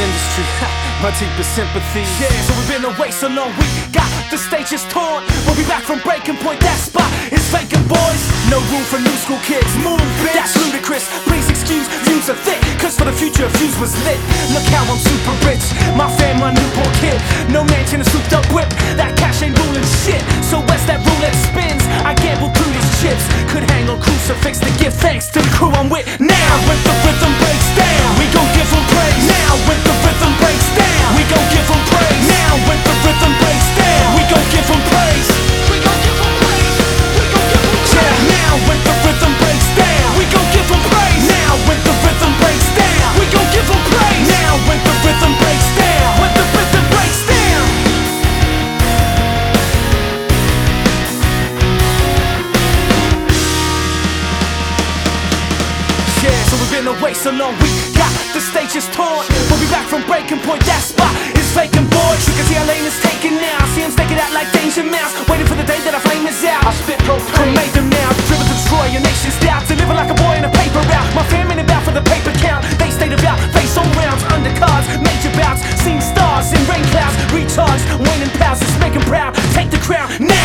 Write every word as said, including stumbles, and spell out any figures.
industry, my deepest sympathy. Yeah, so we've been away so long, we got the stages torn. We'll be back from breaking point, that spot is vacant, boys. No room for new school kids, move, bitch. That's ludicrous, please excuse views are thick, cause for the future views was lit. Look how I'm super rich, my fam, my newborn kid. No mansion, a souped up whip, that cash ain't ruling shit. So as that roulette spins, I gamble through these chips. Could hang on crucifix to give thanks to the crew I'm with. Now when the rhythm breaks down, we gon' give them praise. Now when the rhythm breaks down, we gon' give them praise. Now when the rhythm breaks down, we gon' give them praise. We gon' give them praise. We gon' give them praise. Yeah, now when the rhythm breaks down, we gon' give them praise. Now when the rhythm breaks down, we gon' give them praise. Now when the rhythm breaks down, when the rhythm breaks down. Yeah, so we've been away so long, we got the stages torn. We'll be back from breaking point, that spot is vacant, boys. You can see our lane is taken now. See him stake it out like Danger Mouse, waiting for the day that our flame is out. I spit propane, made them now, driven to destroy your nation's doubt. Deliver like a boy in a paper route. My family about for the paper count. They stayed about, face on rounds, undercards, major bouts. Seen stars in rain clouds, recharged, waning powers, it's making proud. Take the crown now.